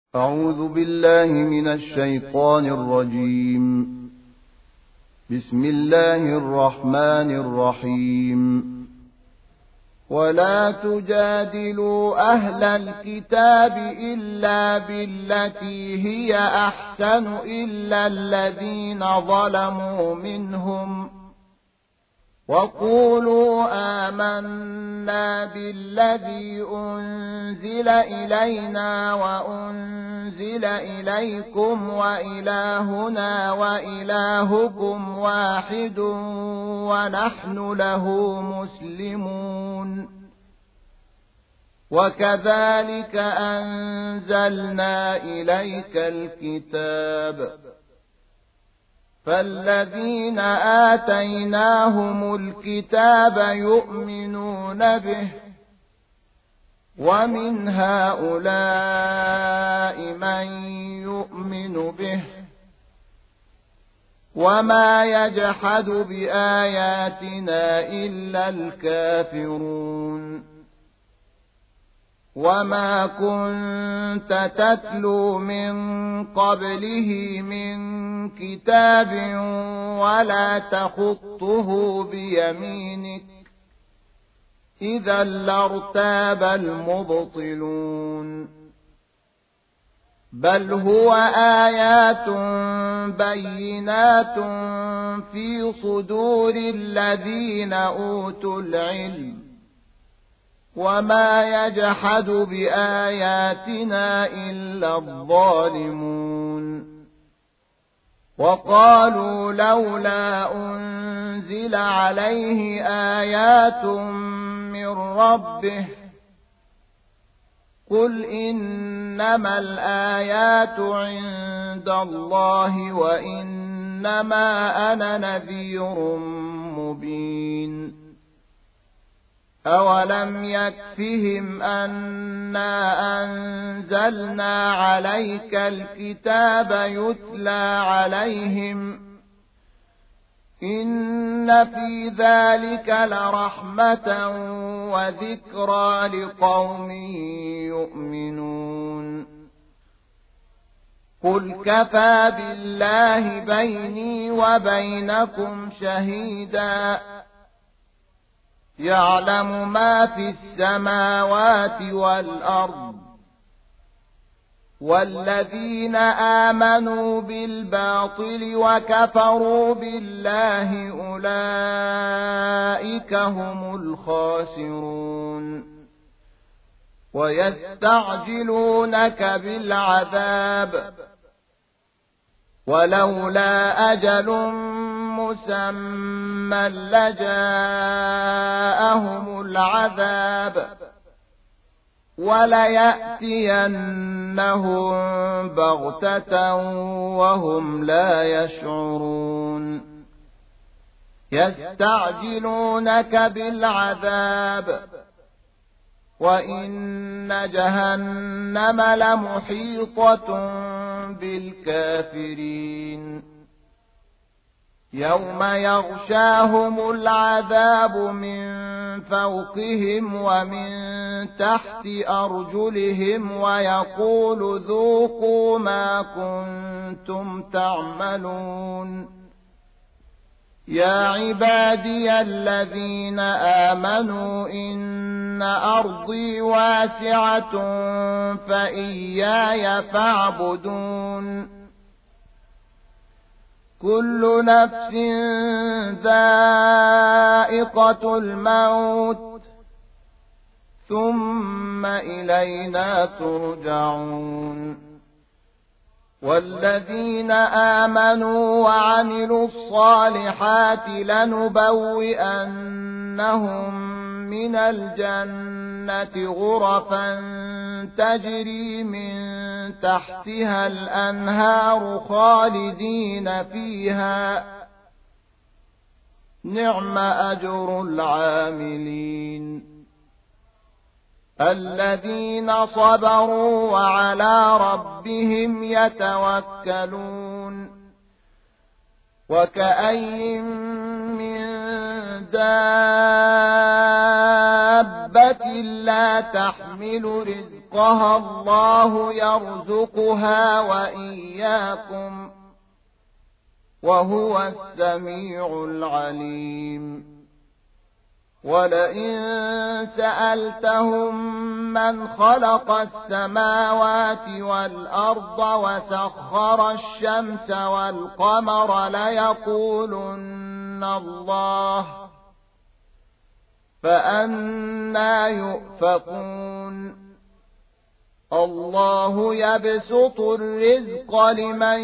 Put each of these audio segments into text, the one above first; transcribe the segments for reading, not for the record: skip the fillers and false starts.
أعوذ بالله من الشيطان الرجيم. بسم الله الرحمن الرحيم. ولا تجادلوا أهل الكتاب إلا بالتي هي أحسن إلا الذين ظلموا منهم وقولوا آمنا بالذي أنزل إلينا وأنزل إليكم وإلهنا وإلهكم واحد ونحن له مسلمون. وكذلك أنزلنا إليك الكتاب فالذين آتيناهم الكتاب يؤمنون به ومن هؤلاء من يؤمن به وما يجحد بآياتنا إلا الكافرون. وما كنت تتلو من قبله من كتاب ولا تخطه بيمينك إذا لارتاب المبطلون. بل هو آيات بينات في صدور الذين أوتوا العلم وما يجحد بآياتنا إلا الظالمون. وقالوا لولا أنزل عليه آيات من ربه قل إنما الآيات عند الله وإنما أنا نذير مبين. أولم يكفهم أنا أنزلنا عليك الكتاب يتلى عليهم إن في ذلك لرحمة وذكرى لقوم يؤمنون. قل كفى بالله بيني وبينكم شهيدا يعلم ما في السماوات والأرض والذين آمنوا بالباطل وكفروا بالله أولئك هم الخاسرون. ويستعجلونك بالعذاب ولولا أجل مسمى لجاءهم العذاب وليأتينهم بغتة وهم لا يشعرون. يستعجلونك بالعذاب وإن جهنم لمحيطة بالكافرين. يوم يغشاهم العذاب من فوقهم ومن تحت أرجلهم ويقول ذوقوا ما كنتم تعملون. يا عبادي الذين آمنوا إن أرضي واسعة فإياي فاعبدون. كل نفس ذائقة الموت ثم إلينا ترجعون. والذين آمنوا وعملوا الصالحات لنبوئنهم من الجنة غرفا تجري من تحتها الأنهار خالدين فيها نعم أجر العاملين. الذين صبروا وعلى ربهم يتوكلون. وكأين من دابة دابة لا تحمل رزقها الله يرزقها وإياكم وهو السميع العليم ولئن سألتهم من خلق السماوات والأرض وسخر الشمس والقمر ليقولن الله فأنى يؤفكون الله يبسط الرزق لمن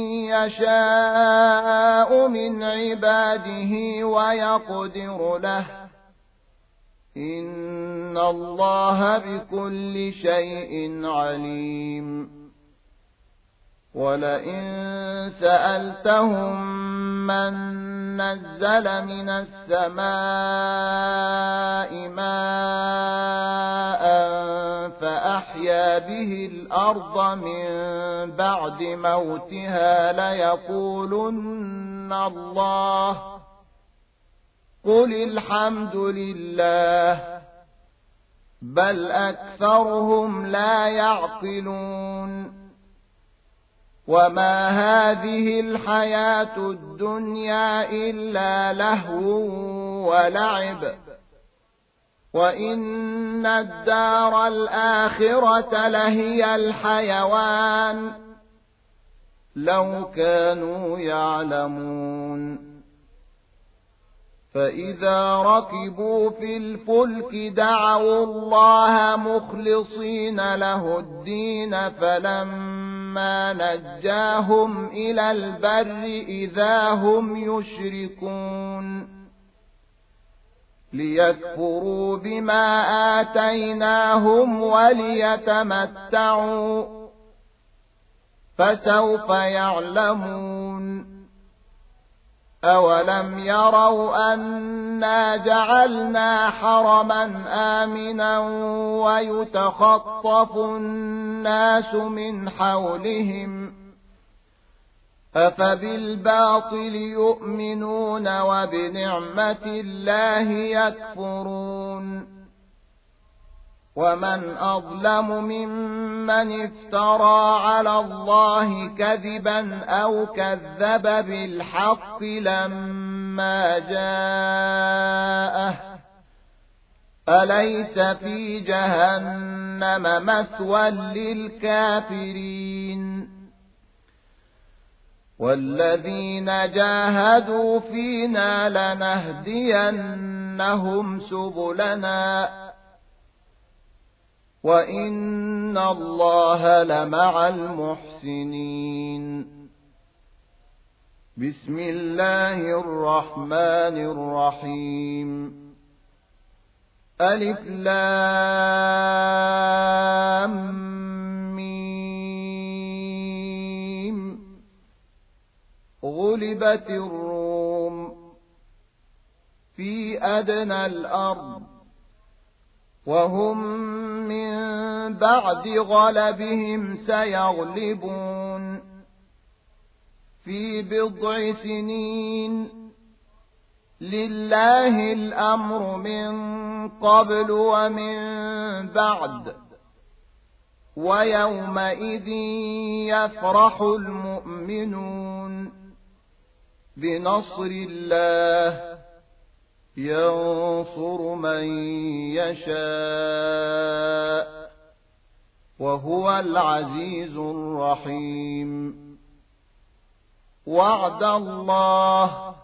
يشاء من عباده ويقدر له إن الله بكل شيء عليم ولئن سألتهم من نزل من السماء ماء فأحيا به الأرض من بعد موتها ليقولن الله قل الحمد لله بل أكثرهم لا يعقلون وما هذه الحياة الدنيا إلا لهو ولعب وإن الدار الآخرة لهي الحيوان لو كانوا يعلمون فإذا ركبوا في الفلك دعوا الله مخلصين له الدين فلما نجاهم إلى البر إذا هم يشركون ليكفروا بما آتيناهم وليتمتعوا فسوف يعلمون أولم يروا أنا جعلنا حرما آمنا ويتخطف الناس من حولهم أفبالباطل يؤمنون وبنعمة الله يكفرون ومن أظلم ممن افترى على الله كذبا أو كذب بالحق لما جاءه أليس في جهنم مثوى للكافرين والذين جاهدوا فينا لنهدينهم سبلنا وإن الله لمع المحسنين بسم الله الرحمن الرحيم ألف لام ميم غلبت الروم في أدنى الأرض وهم من بعد غلبهم سيغلبون في بضع سنين لله الأمر من قبل ومن بعد ويومئذ يفرح المؤمنون بنصر الله ينصر من يشاء وهو العزيز الرحيم وعد الله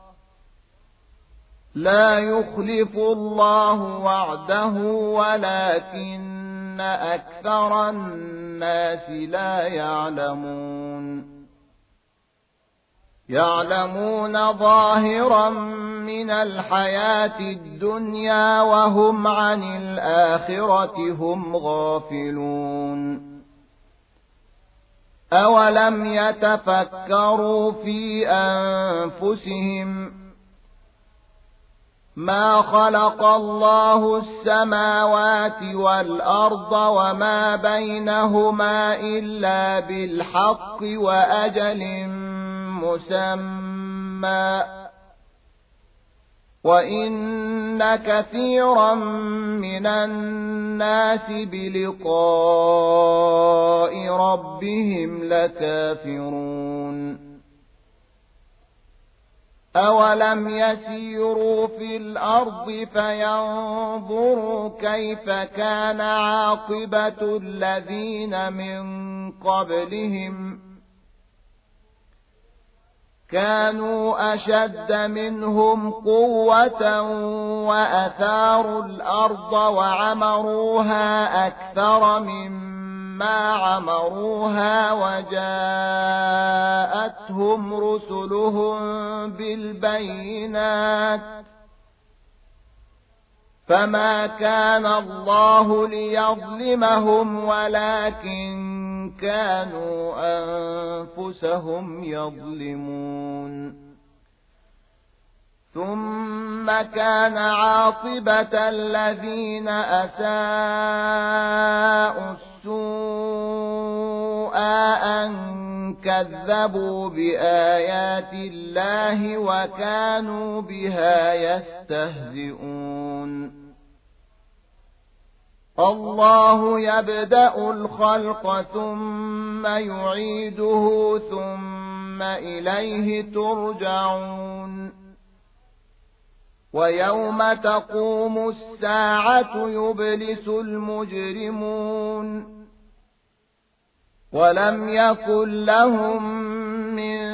لا يخلف الله وعده ولكن أكثر الناس لا يعلمون يعلمون ظاهرا من الحياة الدنيا وهم عن الآخرة هم غافلون أولم يتفكروا في أنفسهم ما خلق الله السماوات والأرض وما بينهما إلا بالحق وأجل مسمى وَإِنَّ كَثِيرًا مِنَ النَّاسِ بِلِقَاءِ رَبِّهِمْ لَكَافِرُونَ أَوَلَمْ يَسِيرُوا فِي الْأَرْضِ فَيَنظُرُوا كَيْفَ كَانَ عَاقِبَةُ الَّذِينَ مِنْ قَبْلِهِمْ كانوا أشد منهم قوة وأثاروا الأرض وعمروها أكثر مما عمروها وجاءتهم رسلهم بالبينات فما كان الله ليظلمهم ولكن كانوا أنفسهم يظلمون ثم كان عاقبة الذين أساءوا السوء أن كذبوا بآيات الله وكانوا بها يستهزئون الله يبدأ الخلق ثم يعيده ثم إليه ترجعون ويوم تقوم الساعة يبلس المجرمون ولم يكن لهم من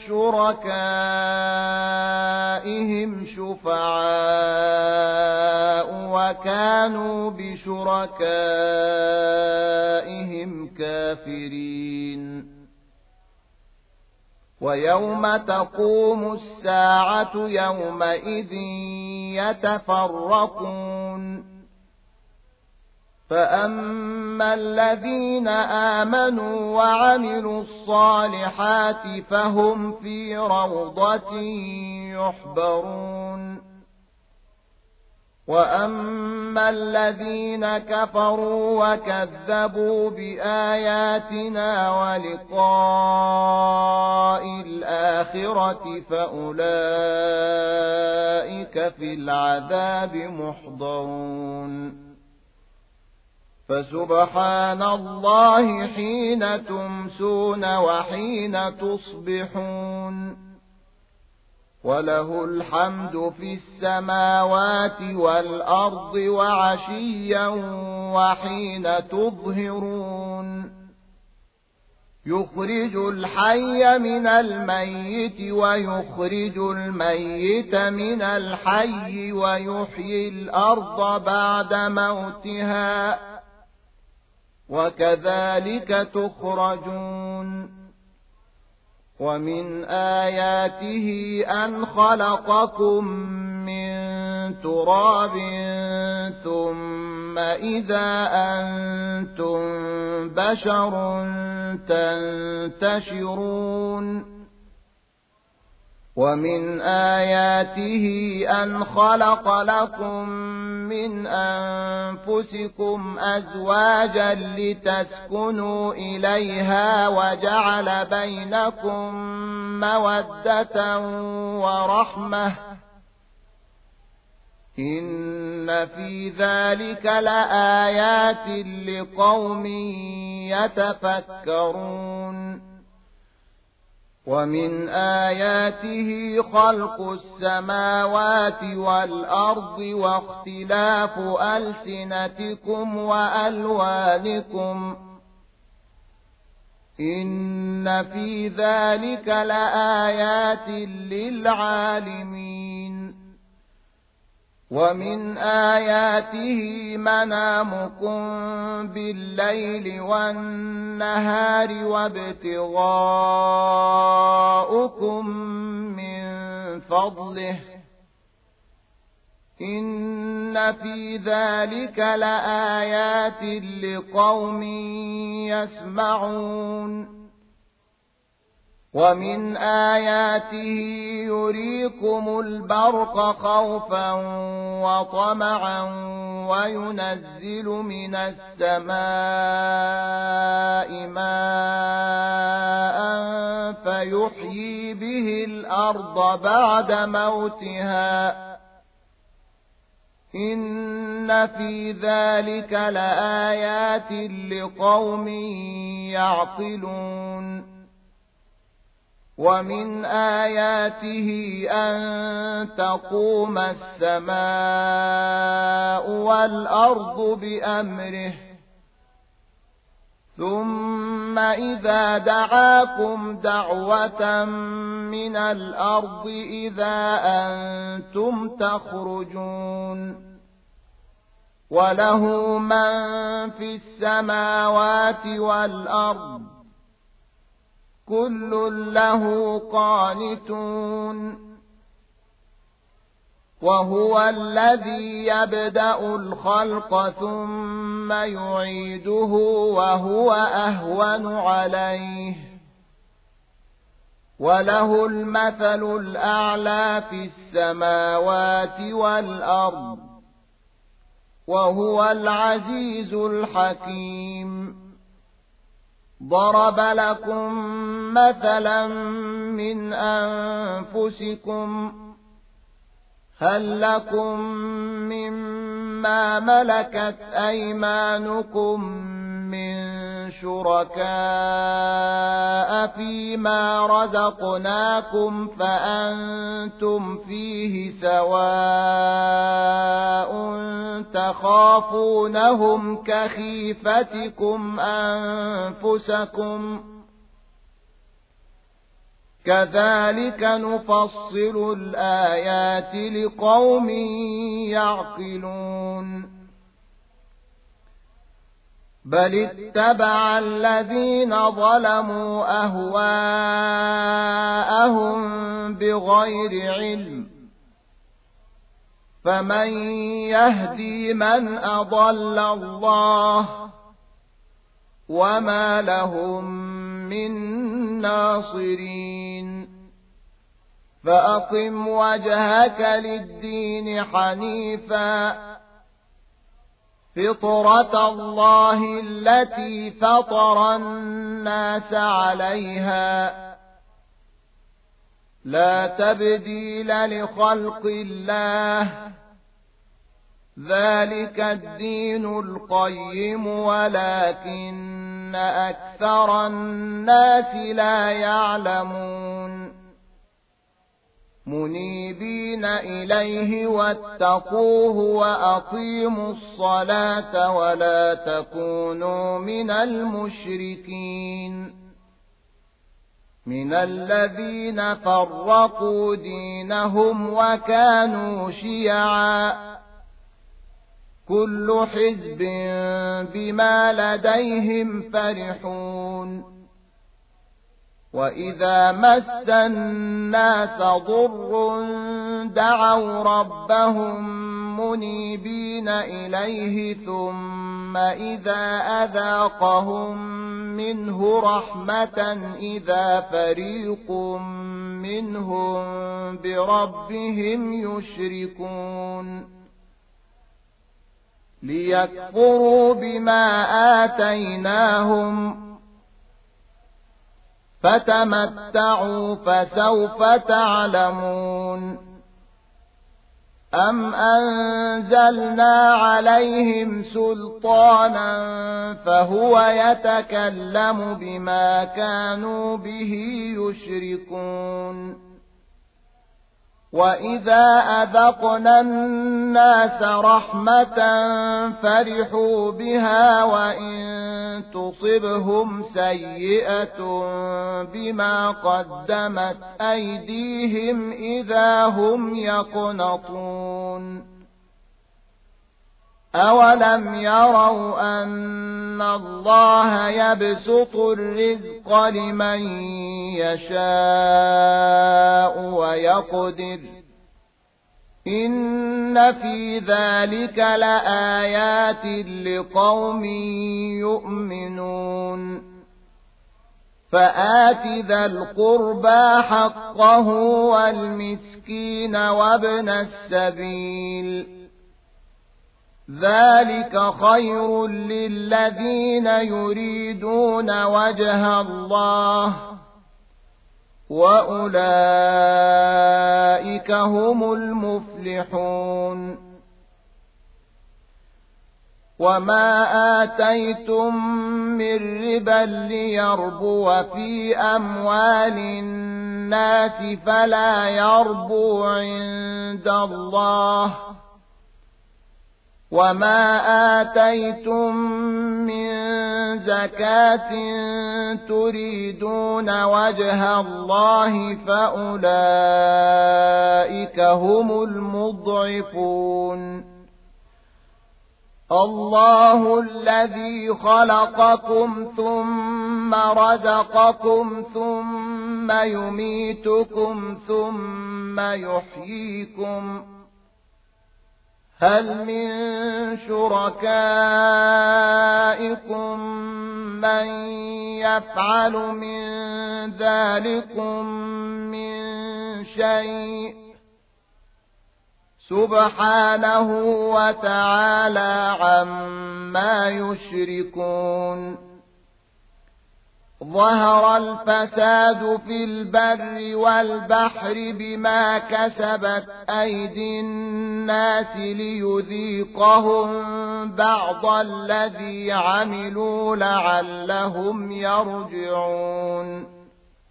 شركائهم شفعاء وكانوا بشركائهم كافرين ويوم تقوم الساعة يومئذ يتفرقون فأما الذين آمنوا وعملوا الصالحات فهم في روضة يحبرون وأما الذين كفروا وكذبوا بآياتنا ولقاء الآخرة فأولئك في العذاب محضرون فسبحان الله حين تمسون وحين تصبحون وله الحمد في السماوات والأرض وعشيا وحين تظهرون يخرج الحي من الميت ويخرج الميت من الحي ويحيي الأرض بعد موتها وكذلك تخرجون ومن آياته أن خلقكم من تراب ثم إذا أنتم بشر تنتشرون ومن آياته أن خلق لكم من أنفسكم أزواجا لتسكنوا إليها وجعل بينكم مودة ورحمة إن في ذلك لآيات لقوم يتفكرون ومن آياته خلق السماوات والأرض واختلاف ألسنتكم وألوانكم إن في ذلك لآيات للعالمين ومن آياته منامكم بالليل والنهار وابتغاؤكم من فضله إن في ذلك لآيات لقوم يسمعون ومن آياته يريكم البرق خوفا وطمعا وينزل من السماء ماء فيحيي به الأرض بعد موتها إن في ذلك لآيات لقوم يعقلون ومن آياته أن تقوم السماء والأرض بأمره ثم إذا دعاكم دعوة من الأرض إذا أنتم تخرجون وله من في السماوات والأرض كل له قانتون وهو الذي يبدأ الخلق ثم يعيده وهو أهون عليه وله المثل الأعلى في السماوات والأرض وهو العزيز الحكيم ضرب لكم مثلا من أنفسكم هل لكم مما ملكت أيمانكم من شركاء فيما رزقناكم فأنتم فيه سواء تخافونهم كخيفتكم أنفسكم كذلك نفصل الآيات لقوم يعقلون بل اتبع الذين ظلموا أهواءهم بغير علم فمن يهدي من أضل الله وما لهم من ناصرين فأقم وجهك للدين حنيفا فطرة الله التي فطر الناس عليها لا تبديل لخلق الله ذلك الدين القيم ولكن أكثر الناس لا يعلمون منيبين إليه واتقوه وأقيموا الصلاة ولا تكونوا من المشركين من الذين فرقوا دينهم وكانوا شيعا كل حزب بما لديهم فرحون وإذا مس الناس ضر دعوا ربهم منيبين إليه ثم إذا أذاقهم منه رحمة إذا فريق منهم بربهم يشركون ليكفروا بما آتيناهم فتمتعوا فسوف تعلمون أم أنزلنا عليهم سلطانا فهو يتكلم بما كانوا به يشركون وإذا أذقنا الناس رحمة فرحوا بها وإن تصبهم سيئة بما قدمت أيديهم إذا هم يقنطون أولم يروا أن الله يبسط الرزق لمن يشاء ويقدر إن في ذلك لآيات لقوم يؤمنون فآت ذا القربى حقه والمسكين وابن السبيل ذلك خير للذين يريدون وجه الله وأولئك هم المفلحون وما آتيتم من ربا ليربو في أموال الناس فلا يربو عند الله، وما آتيتم من زكاة تريدون وجه الله فأولئك هم المضعفون. الله الذي خلقكم ثم رزقكم ثم يميتكم ثم يحييكم، هل من شركائكم من يفعل من ذلكم من شيء؟ سبحانه وتعالى عما يشركون. ظهر الفساد في البر والبحر بما كسبت أيدي الناس ليذيقهم بعض الذي عملوا لعلهم يرجعون.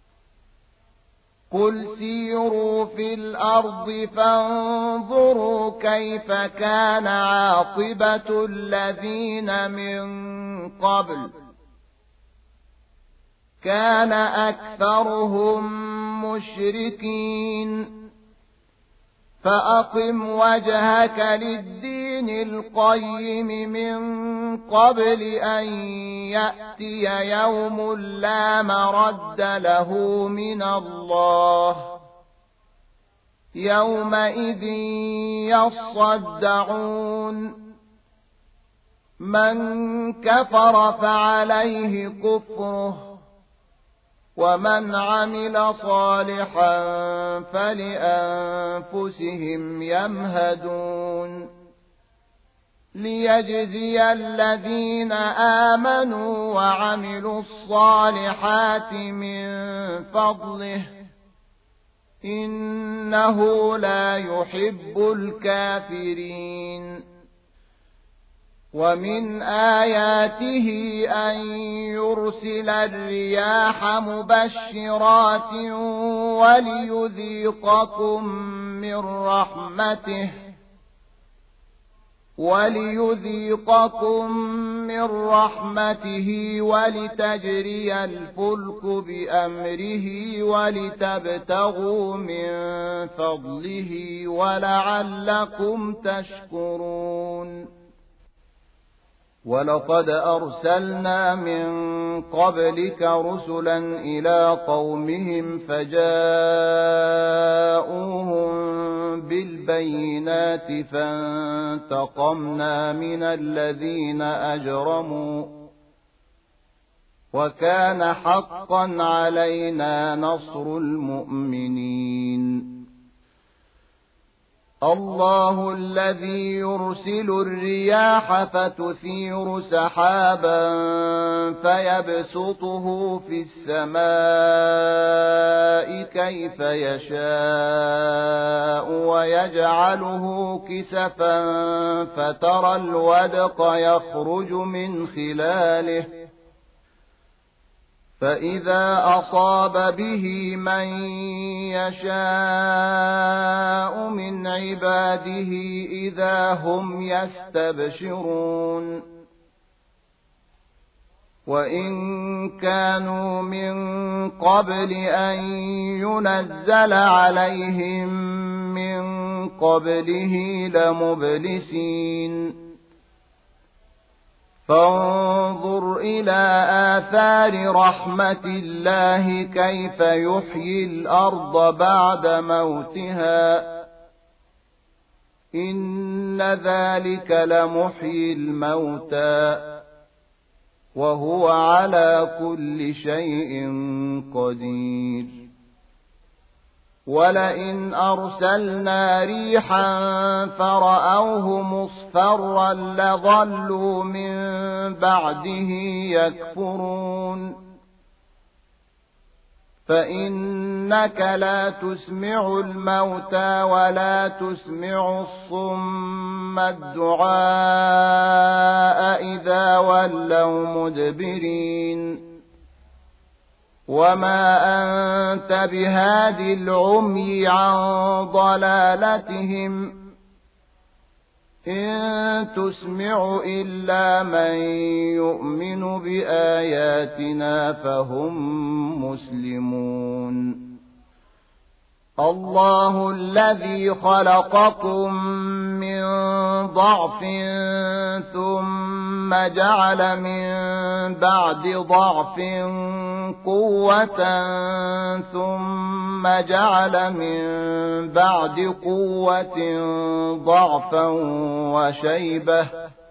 قل سيروا في الأرض فانظروا كيف كان عاقبة الذين من قبل، كان أكثرهم مشركين. فأقم وجهك للدين القيم من قبل أن يأتي يوم لا مرد له من الله، يومئذ يصدعون. من كفر فعليه كفره، ومن عمل صالحا فلأنفسهم يمهدون. ليجزي الذين آمنوا وعملوا الصالحات من فضله، إنه لا يحب الكافرين. ومن آياته أن يرسل الرياح مبشرات وليذيقكم من رحمته ولتجري الفلك بأمره ولتبتغوا من فضله ولعلكم تشكرون. ولقد أرسلنا من قبلك رسلا إلى قومهم فجاءوهم بالبينات فانتقمنا من الذين أجرموا، وكان حقا علينا نصر المؤمنين. الله الذي يرسل الرياح فتثير سحابا فيبسطه في السماء كيف يشاء ويجعله كسفا فترى الودق يخرج من خلاله، فإذا أصاب به من يشاء من عباده إذا هم يستبشرون. وإن كانوا من قبل أن ينزل عليهم من قبله لمبلسين. فانظر إلى آثار رحمة الله كيف يحيي الأرض بعد موتها، إن ذلك لمحيي الموتى وهو على كل شيء قدير. ولئن أرسلنا ريحا فرأوه مصفرا لظلوا من بعده يكفرون. فإنك لا تسمع الموتى ولا تسمع الصم الدعاء إذا ولوا مدبرين وما أنت بهاد العمي عن ضلالتهم إن تسمع إلا من يؤمن بآياتنا فهم مسلمون الله الذي خلقكم من ضعف ثم جعل من بعد ضعف قوة ثم جعل من بعد قوة ضعفا وشيبة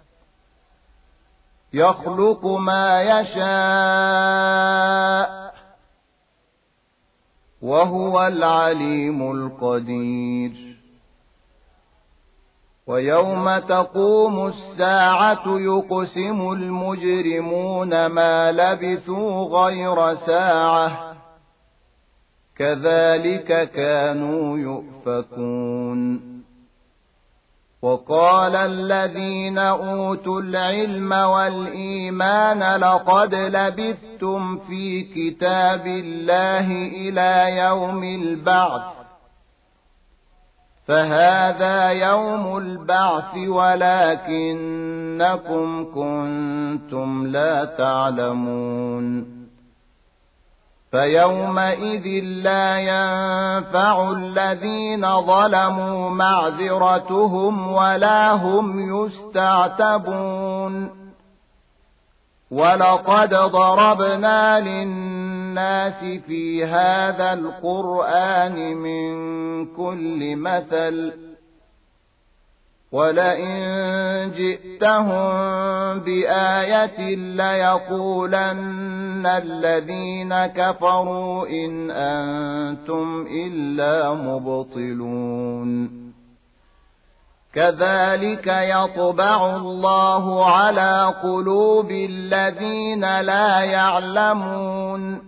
يخلق ما يشاء وهو العليم القدير ويوم تقوم الساعة يقسم المجرمون ما لبثوا غير ساعة كذلك كانوا يؤفكون وقال الذين أوتوا العلم والإيمان لقد لبثتم في كتاب الله إلى يوم البعث فهذا يوم البعث ولكنكم كنتم لا تعلمون فيومئذ لا ينفع الذين ظلموا معذرتهم ولا هم يستعتبون ولقد ضربنا للناس في هذا القرآن من كل مثل ولئن جئتهم بآية ليقولن الذين كفروا إن أنتم إلا مبطلون كذلك يطبع الله على قلوب الذين لا يعلمون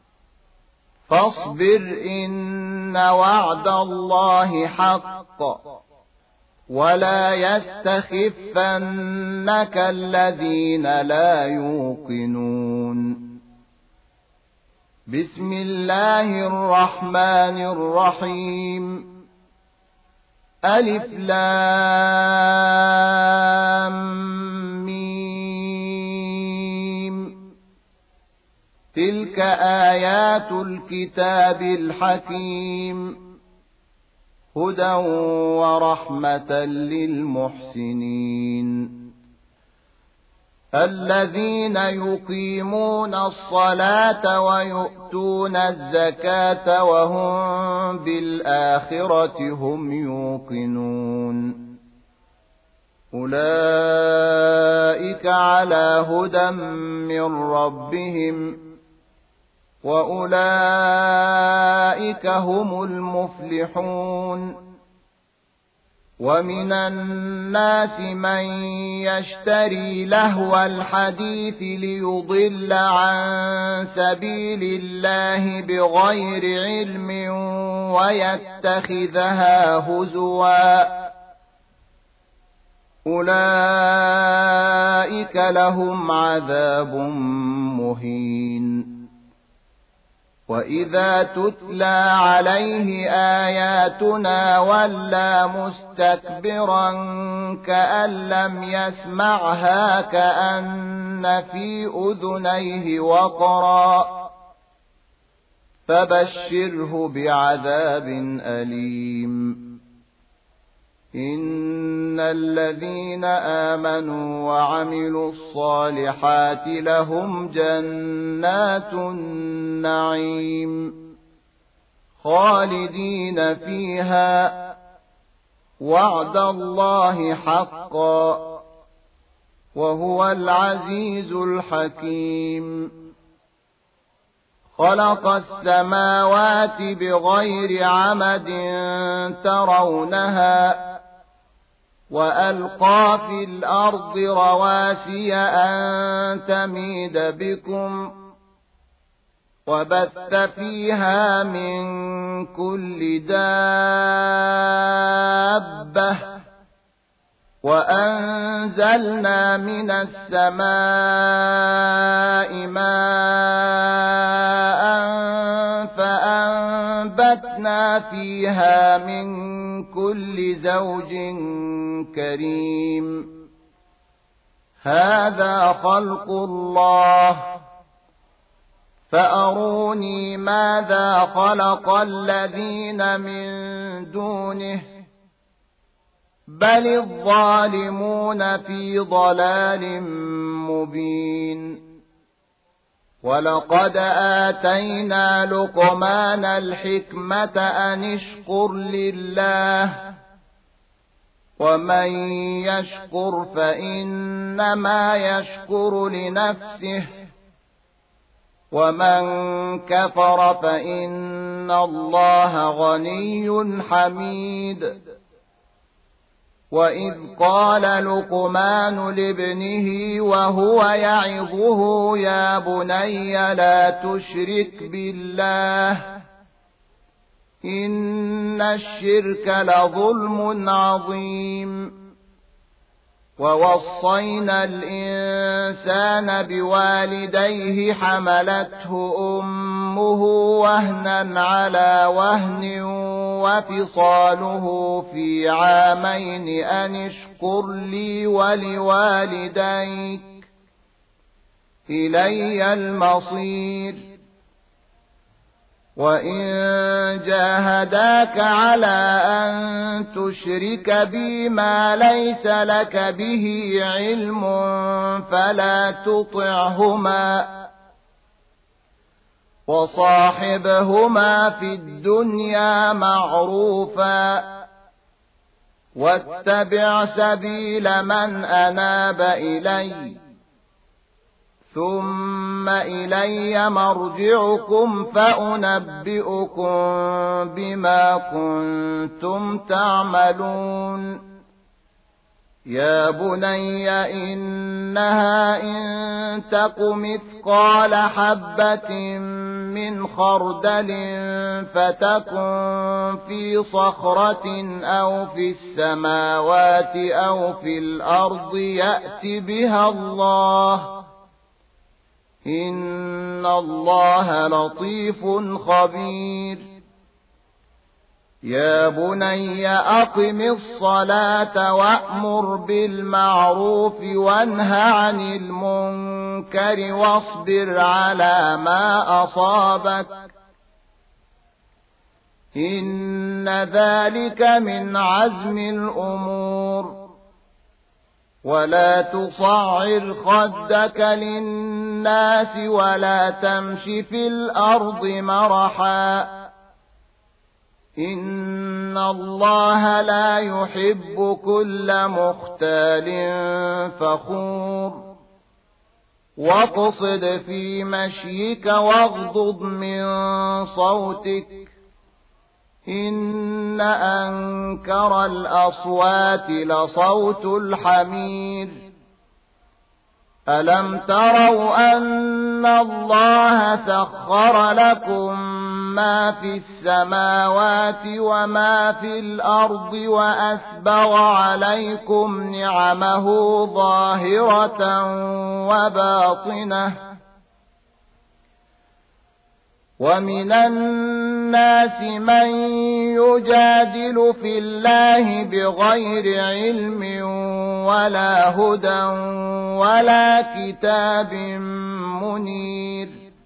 فاصبر إن وعد الله حق ولا يستخفنك الذين لا يوقنون بسم الله الرحمن الرحيم ألف لام ميم تلك آيات الكتاب الحكيم هدى ورحمة للمحسنين الذين يقيمون الصلاة ويؤتون الزكاة وهم بالآخرة هم يوقنون أولئك على هدى من ربهم وأولئك هم المفلحون ومن الناس من يشتري لهو الحديث ليضل عن سبيل الله بغير علم ويتخذها هزوا أولئك لهم عذاب مهين وإذا تتلى عليه آياتنا ولى مستكبرا كأن لم يسمعها كأن في أذنيه وقرا فبشره بعذاب أليم إن الذين آمنوا وعملوا الصالحات لهم جنات النعيم خالدين فيها وعد الله حقا وهو العزيز الحكيم خلق السماوات بغير عمد ترونها وألقى في الأرض رواسي أن تميد بكم وبث فيها من كل دابة وأنزلنا من السماء ماء فأنبتنا فيها من كل زوج كريم هذا خلق الله فأروني ماذا خلق الذين من دونه بل الظالمون في ضلال مبين ولقد آتينا لقمان الحكمة أن اشكر لله ومن يشكر فإنما يشكر لنفسه ومن كفر فإن الله غني حميد وإذ قال لقمان لابنه وهو يعظه يا بني لا تشرك بالله إن الشرك لظلم عظيم ووصينا الإنسان بوالديه حملته أمه وهنا على وهن وفصاله في عامين أن اشكر لي ولوالديك إلي المصير وإن جاهداك على أن تشرك بي ما ليس لك به علم فلا تطعهما وصاحبهما في الدنيا معروفا واتبع سبيل من أناب إلي ثم إلي مرجعكم فأنبئكم بما كنتم تعملون يا بني إنها إن تك مثقال حبة من خردل فتكن في صخرة أو في السماوات أو في الأرض يأت بها الله إن الله لطيف خبير يا بني أقم الصلاة وأمر بالمعروف وانه عن المنكر واصبر على ما أصابك إن ذلك من عزم الأمور ولا تصعر خدك للناس ولا تمش في الأرض مرحا إن الله لا يحب كل مختال فخور واقصد في مشيك واغضض من صوتك إن أنكر الأصوات لصوت الحمير ألم تروا أن الله سخر لكم ما في السماوات وما في الأرض وأسبغ عليكم نعمه ظاهرة وباطنة ومن الناس من يجادل في الله بغير علم ولا هدى ولا كتاب منير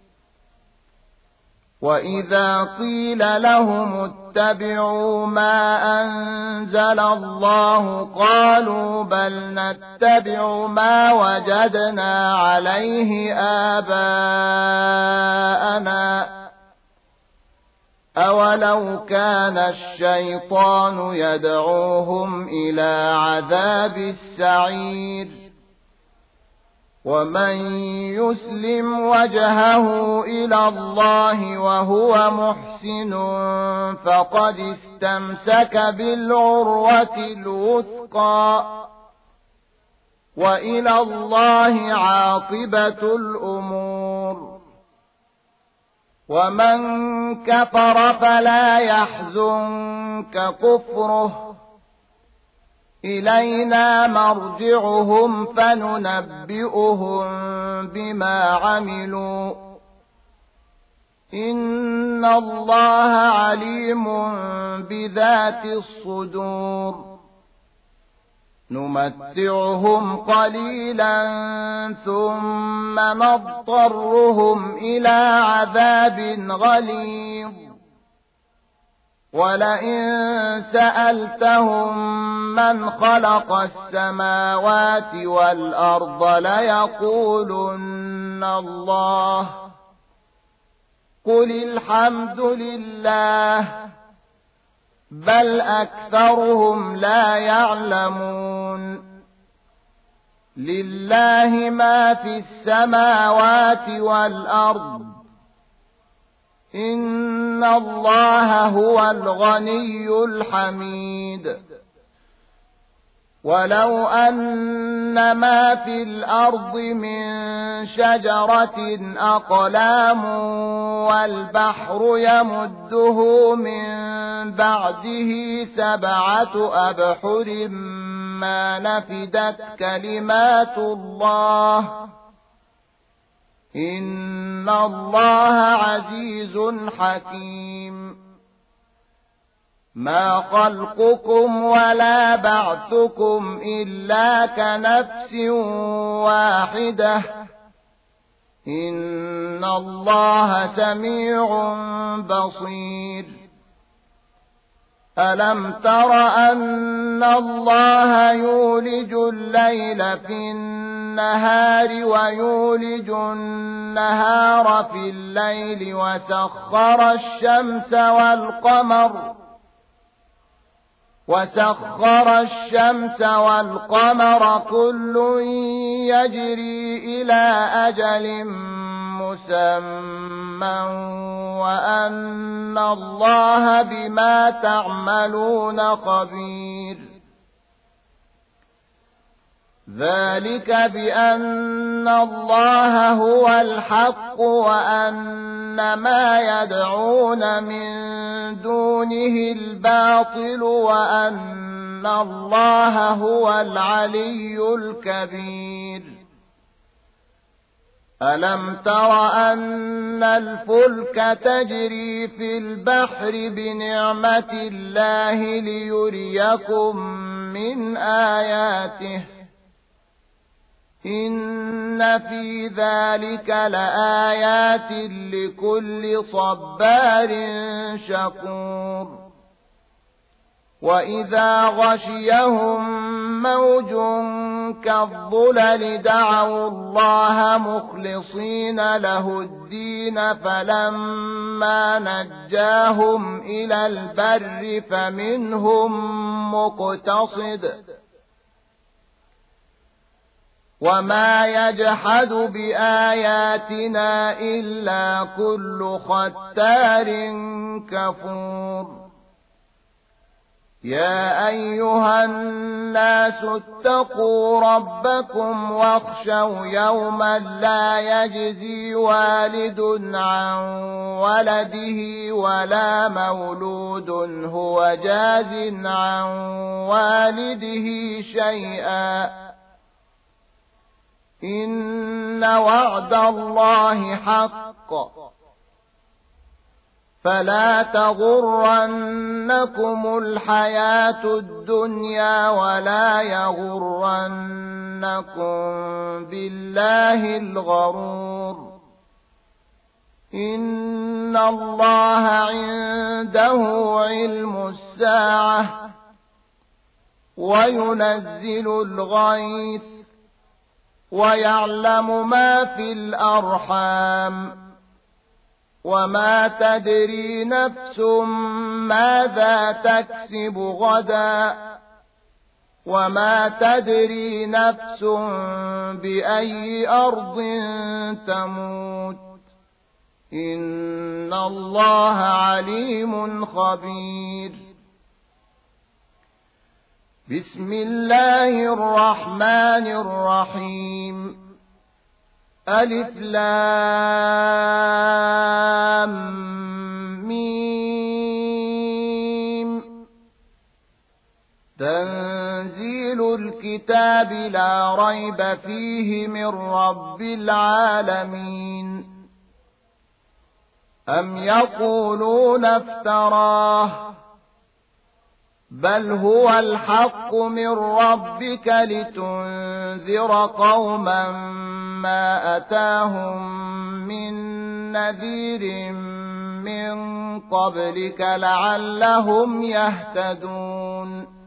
وإذا قيل لهم اتبعوا ما أنزل الله قالوا بل نتبع ما وجدنا عليه آباءنا أولو كان الشيطان يدعوهم إلى عذاب السعير ومن يسلم وجهه إلى الله وهو محسن فقد استمسك بالعروة الوثقى وإلى الله عاقبة الأمور ومن كفر فلا يحزنك كفره، إلينا مرجعهم فننبئهم بما عملوا، إن الله عليم بذات الصدور. نمتعهم قليلا ثم نضطرهم إلى عذاب غليظ، ولئن سألتهم من خلق السماوات والأرض ليقولن الله، قل الحمد لله، بل أكثرهم لا يعلمون. لله ما في السماوات والأرض، إن الله هو الغني الحميد. ولو أن ما في الأرض من شجرة أقلام والبحر يمده من بعده 7 أبحر ما نفدت كلمات الله، إن الله عزيز حكيم. ما خلقكم ولا بعثكم إلا كنفس واحدة، إن الله سميع بصير. ألم تر أن الله يولج الليل في النهار ويولج النهار في الليل وسخر الشمس والقمر كل يجري إلى أجل مسمى وأن الله بما تعملون خبير. ذلك بأن الله هو الحق وأن ما يدعون من دونه الباطل وأن الله هو العلي الكبير. ألم تر أن الفلك تجري في البحر بنعمة الله ليريكم من آياته، إن في ذلك لآيات لكل صبار شكور. وإذا غشيهم موج كالظلل دعوا الله مخلصين له الدين فلما نجاهم إلى البر فمنهم مقتصد، وما يجحد بآياتنا إلا كل ختار كفور. يا أيها الناس اتقوا ربكم واخشوا يوما لا يجزي والد عن ولده ولا مولود هو جاز عن والده شيئا، إن وعد الله حق، فلا تغرنكم الحياة الدنيا ولا يغرنكم بالله الغرور. إن الله عنده علم الساعة وينزل الغيث ويعلم ما في الأرحام، وما تدري نفس ماذا تكسب غدا، وما تدري نفس بأي أرض تموت، إن الله عليم خبير. بسم الله الرحمن الرحيم. ألف لام الكتاب لا ريب فيه من رب العالمين أم يقولون افتراه بل هو الحق من ربك لتنذر قوما ما أتاهم من نذير من قبلك لعلهم يهتدون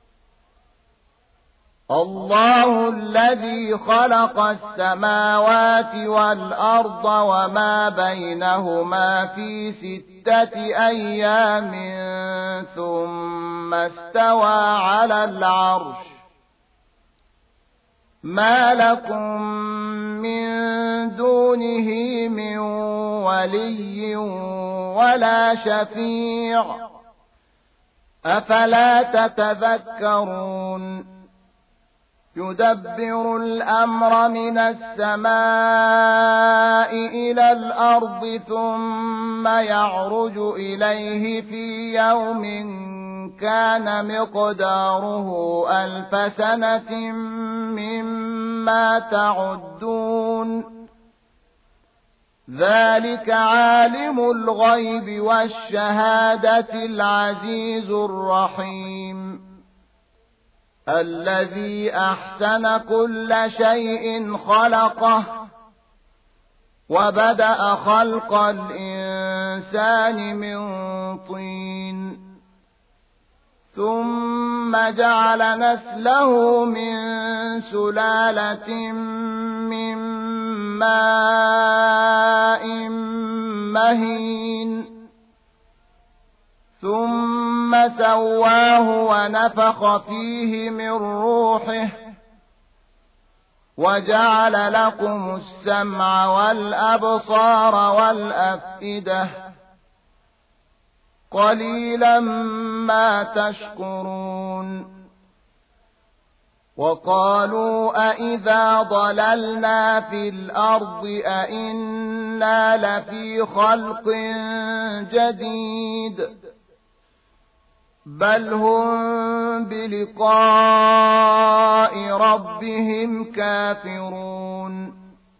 الله الذي خلق السماوات والأرض وما بينهما في 6 أيام ثم استوى على العرش ما لكم من دونه من ولي ولا شفيع أفلا تتذكرون يدبر الأمر من السماء إلى الأرض ثم يعرج إليه في يوم كان مقداره 1000 سنة مما تعدون ذلك عالم الغيب والشهادة العزيز الرحيم الذي أحسن كل شيء خلقه وبدأ خلق الإنسان من طين ثم جعل نسله من سلالة من ماء مهين ثم سواه ونفخ فيه من روحه وجعل لكم السمع والأبصار والأفئدة قليلا ما تشكرون وقالوا أئذا ضللنا في الأرض أئنا لفي خلق جديد بل هم بلقاء ربهم كافرون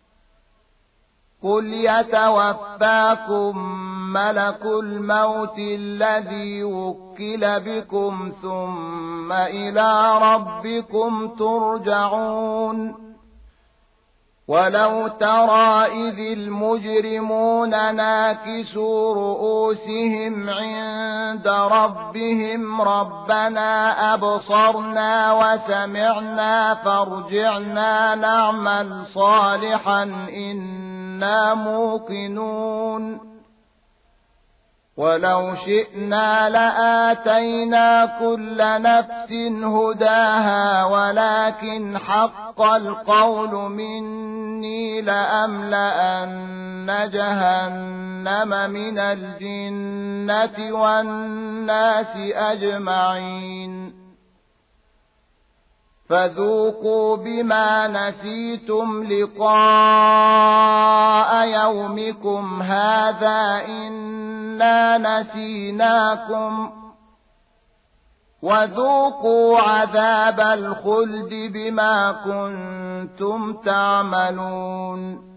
قل يتوفاكم ملك الموت الذي وكل بكم ثم إلى ربكم ترجعون ولو ترى إذ المجرمون ناكسوا رؤوسهم عند ربهم ربنا أبصرنا وسمعنا فارجعنا نعمل صالحا إنا موقنون ولو شئنا لآتينا كل نفس هداها ولكن حق القول مني لأملأن جهنم من الجنة والناس أجمعين فذوقوا بما نسيتم لقاء يومكم هذا إنا نسيناكم وذوقوا عذاب الخلد بما كنتم تعملون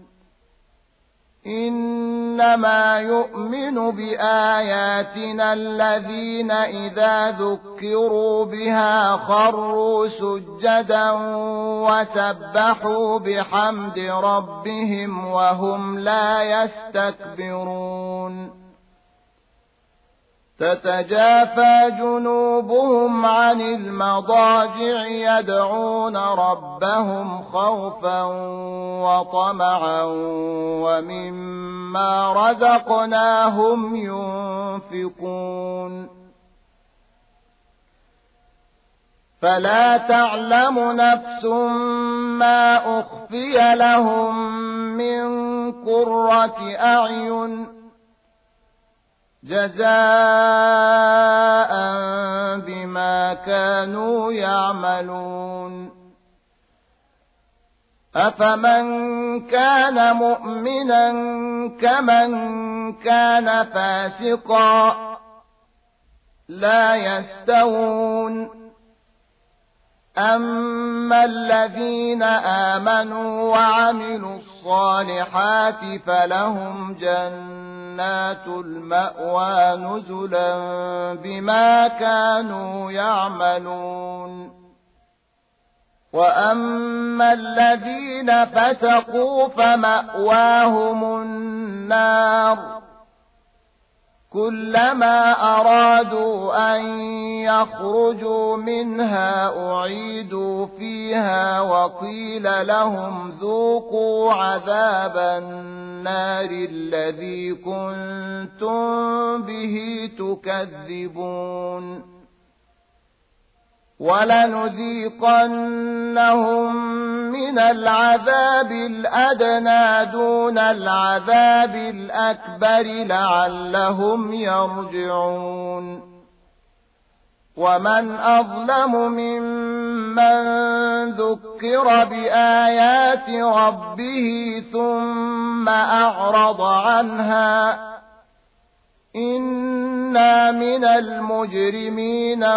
إنما يؤمن بآياتنا الذين إذا ذكروا بها خروا سجدا وسبحوا بحمد ربهم وهم لا يستكبرون تتجافى جنوبهم عن المضاجع يدعون ربهم خوفا وطمعا ومما رزقناهم ينفقون فلا تعلم نفس ما أخفي لهم من قرة أعين جزاء بما كانوا يعملون أفمن كان مؤمنا كمن كان فاسقا لا يستوون أما الذين آمنوا وعملوا الصالحات فلهم جنات المأوى نزلا بما كانوا يعملون. وأما الذين فسقوا فمأواهم النار كلما أرادوا أن يخرجوا منها أعيدوا فيها وقيل لهم ذوقوا عذاب النار الذي كنتم به تكذبون. ولنذيقنهم من العذاب الأدنى دون العذاب الأكبر لعلهم يرجعون. ومن أظلم ممن ذكر بآيات ربه ثم أعرض عنها إنا من المجرمين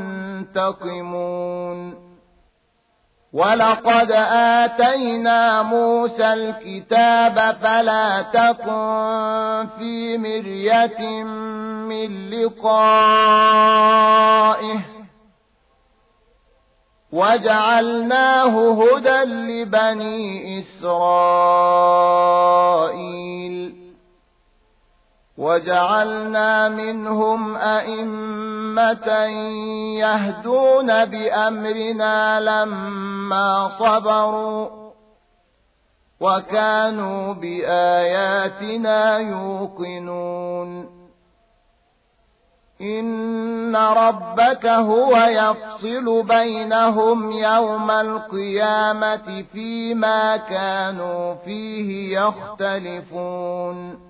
منتقمون. ولقد آتينا موسى الكتاب فلا تكن في مرية من لقائه وجعلناه هدى لبني إسرائيل وجعلنا منهم أئمة يهدون بأمرنا لما صبروا وكانوا بآياتنا يوقنون. إن ربك هو يفصل بينهم يوم القيامة فيما كانوا فيه يختلفون.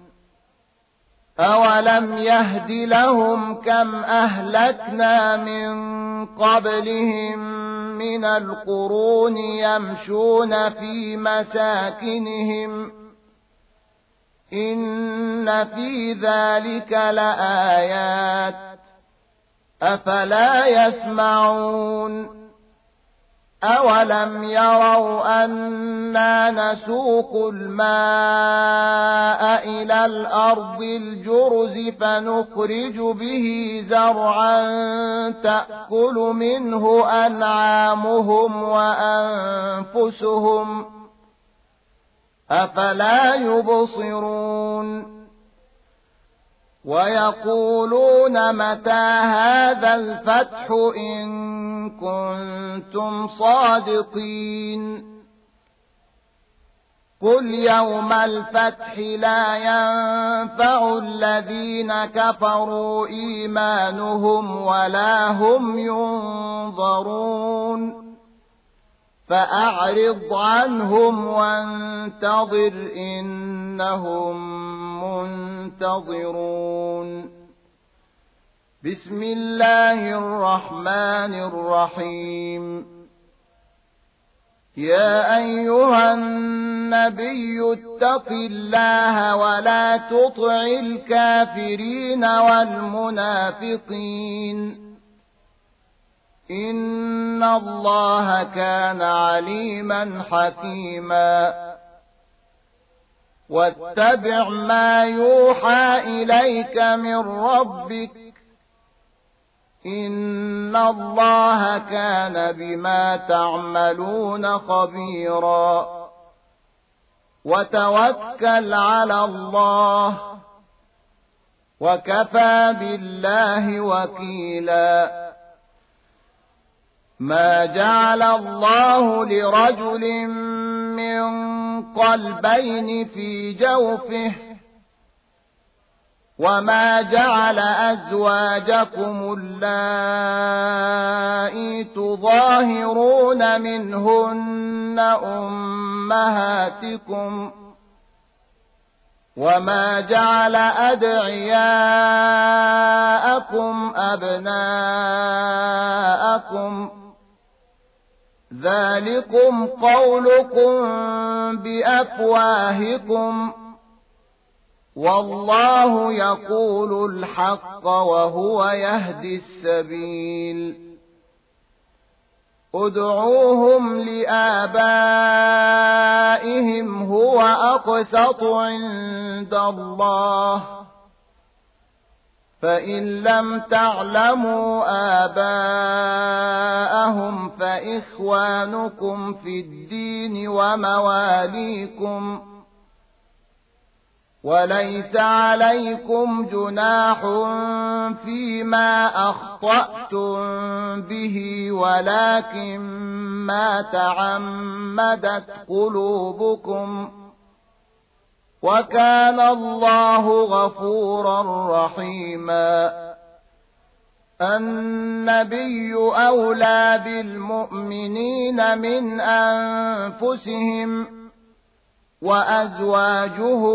أولم يهد لهم كم أهلكنا من قبلهم من القرون يمشون في مساكنهم إن في ذلك لآيات أفلا يسمعون. أولم يروا أنا نسوق الماء إلى الأرض الجرز فنخرج به زرعا تأكل منه أنعامهم وأنفسهم أفلا يبصرون. ويقولون متى هذا الفتح إن كنتم صادقين. قل يوم الفتح لا ينفع الذين كفروا إيمانهم ولا هم ينظرون. فأعرض عنهم وانتظر إنهم منتظرون. بسم الله الرحمن الرحيم. يا أيها النبي اتق الله ولا تطع الكافرين والمنافقين إن الله كان عليما حكيما. واتبع ما يوحى إليك من ربك إن الله كان بما تعملون خبيرا. وتوكل على الله وكفى بالله وكيلا. ما جعل الله لرجل من قلبين في جوفه وما جعل أزواجكم اللائي تظاهرون منهن أمهاتكم وما جعل أدعياءكم أبناءكم ذلكم قولكم بأفواهكم والله يقول الحق وهو يهدي السبيل. ادعوهم لآبائهم هو أقسط عند الله فإن لم تعلموا آباءهم فإخوانكم في الدين ومواليكم وليس عليكم جناح فيما أخطأتم به ولكن ما تعمدت قلوبكم وكان الله غفورا رحيما. النبي أولى بالمؤمنين من أنفسهم وأزواجه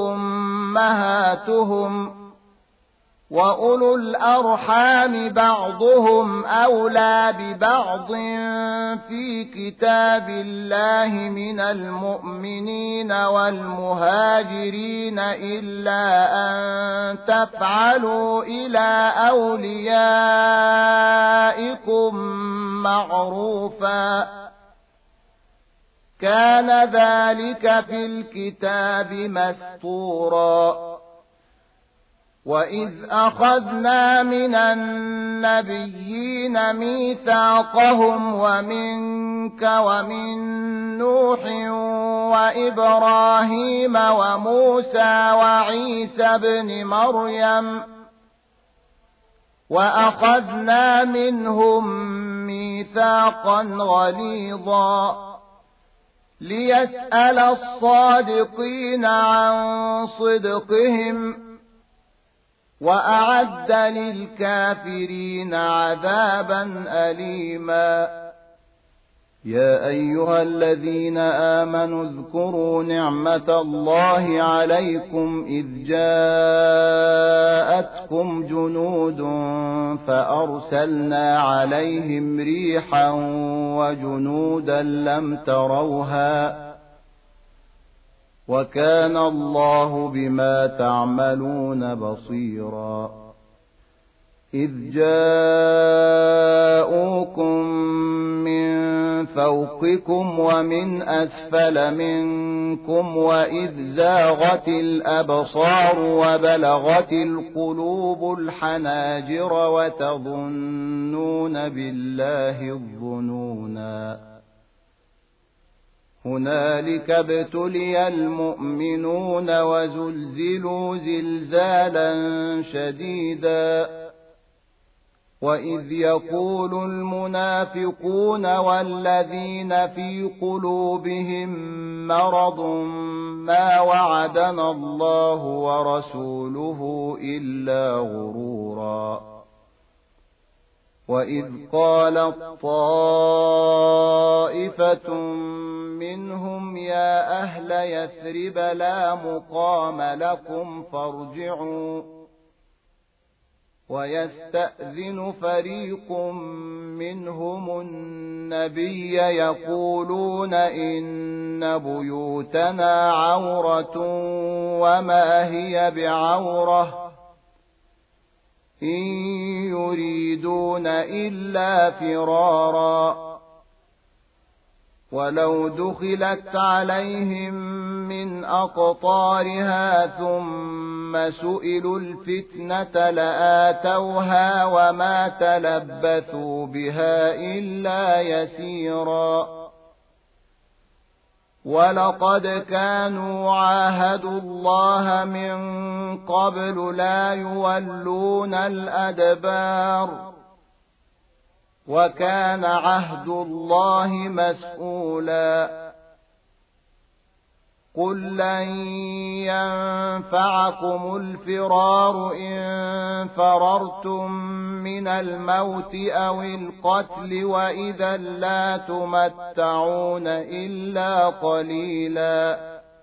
أمهاتهم وأولو الأرحام بعضهم أولى ببعض في كتاب الله من المؤمنين والمهاجرين إلا أن تفعلوا إلى أوليائكم معروفا كان ذلك في الكتاب مسطورا. وإذ أخذنا من النبيين ميثاقهم ومنك ومن نوح وإبراهيم وموسى وعيسى بن مريم وأخذنا منهم ميثاقا غليظا ليسأل الصادقين عن صدقهم وأعد للكافرين عذابا أليما. يا أيها الذين آمنوا اذكروا نعمة الله عليكم إذ جاءتكم جنود فأرسلنا عليهم ريحا وجنودا لم تروها وكان الله بما تعملون بصيرا. إذ جاءوكم من فوقكم ومن أسفل منكم وإذ زاغت الأبصار وبلغت القلوب الحناجر وتظنون بالله الظنونا. هنالك ابتلي المؤمنون وزلزلوا زلزالا شديدا. وإذ يقول المنافقون والذين في قلوبهم مرض ما وعدنا الله ورسوله إلا غرورا. وإذ قالت طائفة منهم يا أهل يثرب لا مقام لكم فارجعوا ويستأذن فريق منهم النبي يقولون إن بيوتنا عورة وما هي بعورة إن يريدون إلا فرارا. ولو دخلت عليهم من أقطارها ثم سئلوا الفتنة لآتوها وما تلبثوا بها إلا يسيرا. ولقد كانوا عاهدوا الله من قبل لا يولون الأدبار وكان عهد الله مسؤولا. قل لن ينفعكم الفرار إن فررتم من الموت أو القتل وإذا لا تمتعون إلا قليلا.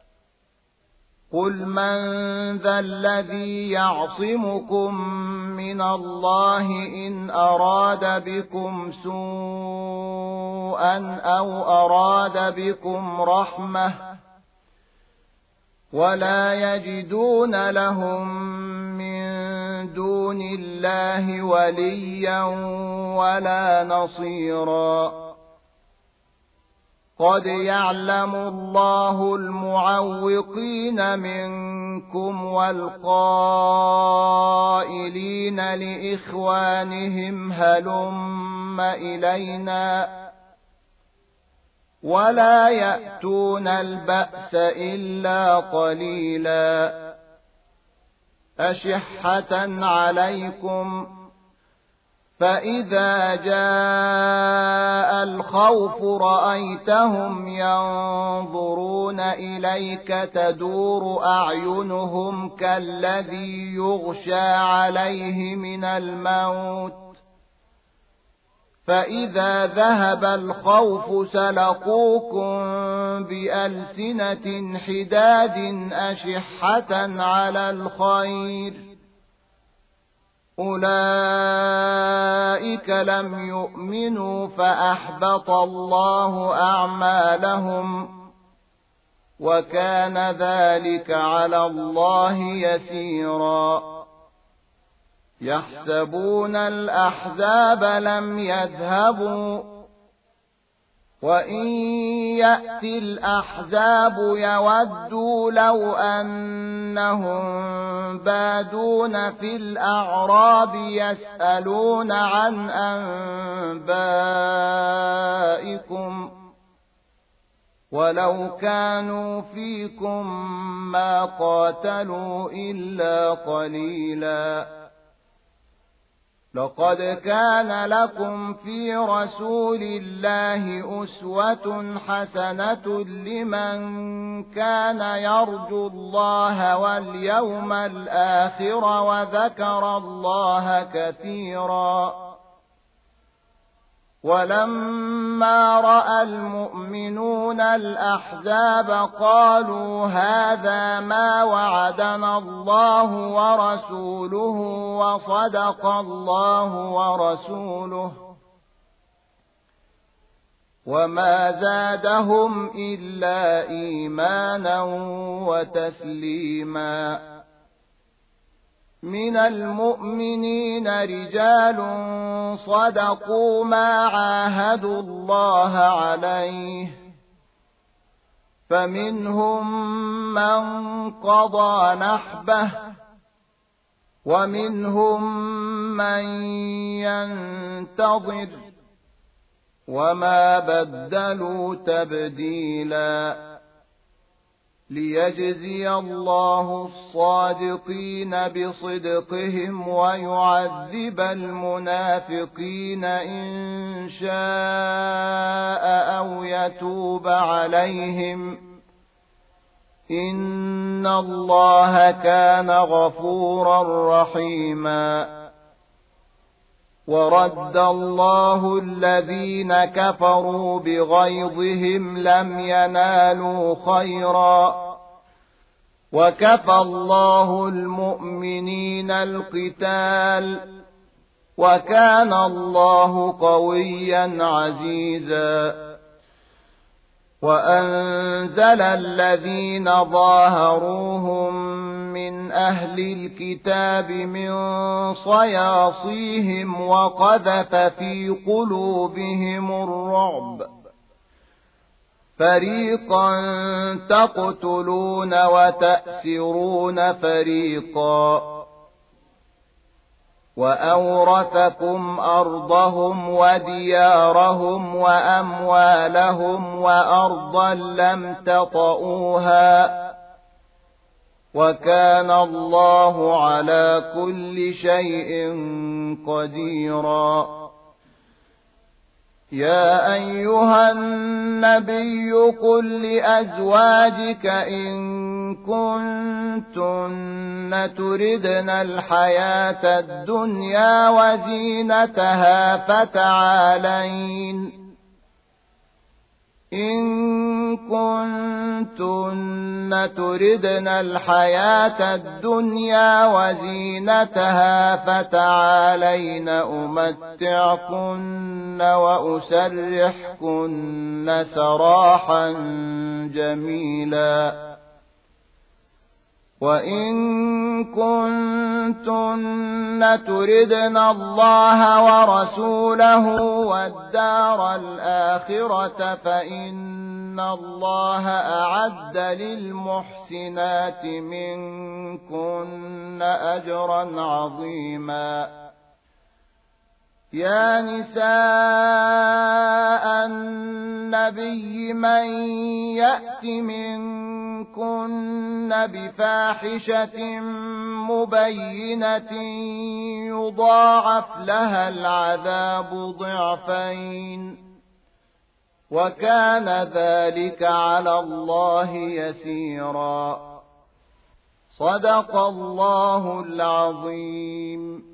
قل من ذا الذي يعصمكم من الله إن أراد بكم سوءا أو أراد بكم رحمة ولا يجدون لهم من دون الله وليا ولا نصيرا. قد يعلم الله المعوقين منكم والقائلين لإخوانهم هلم إلينا ولا يأتون البأس إلا قليلا أشحة عليكم فإذا جاء الخوف رأيتهم ينظرون إليك تدور أعينهم كالذي يغشى عليه من الموت فإذا ذهب الخوف سلقوكم بألسنة حداد أشحة على الخير أولئك لم يؤمنوا فأحبط الله أعمالهم وكان ذلك على الله يسيرا يحسبون الأحزاب لم يذهبوا وإن يأتي الأحزاب يودوا لو أنهم بادون في الأعراب يسألون عن أنبائكم ولو كانوا فيكم ما قاتلوا إلا قليلا لقد كان لكم في رسول الله أسوة حسنة لمن كان يرجو الله واليوم الآخر وذكر الله كثيرا ولما رأى المؤمنون الأحزاب قالوا هذا ما وعدنا الله ورسوله وصدق الله ورسوله وما زادهم إلا إيمانا وتسليما من المؤمنين رجال صدقوا ما عاهدوا الله عليه فمنهم من قضى نحبه ومنهم من ينتظر وما بدلوا تبديلا ليجزي الله الصادقين بصدقهم ويعذب المنافقين إن شاء أو يتوب عليهم إن الله كان غفورا رحيما ورد الله الذين كفروا بغيظهم لم ينالوا خيرا وكفى الله المؤمنين القتال وكان الله قويا عزيزا وأنزل الذين ظاهروهم من أهل الكتاب من صياصيهم وقذف في قلوبهم الرعب فريقا تقتلون وتأسرون فريقا وأورثكم أرضهم وديارهم وأموالهم وأرضا لم تطئوها وكان الله على كل شيء قديرا يا أيها النبي قل لأزواجك إن كنتن تردن الحياة الدنيا وزينتها فتعالين إن كنتن تردن الحياة الدنيا وزينتها فتعالين أمتعكن وأسرحكن سراحا جميلا وإن كنتن تردن الله ورسوله والدار الآخرة فإن الله أعد للمحسنات منكن أجرا عظيما. يا نساء النبي من يأت منكن بفاحشة مبينة يضاعف لها العذاب ضعفين وكان ذلك على الله يسيرا. صدق الله العظيم.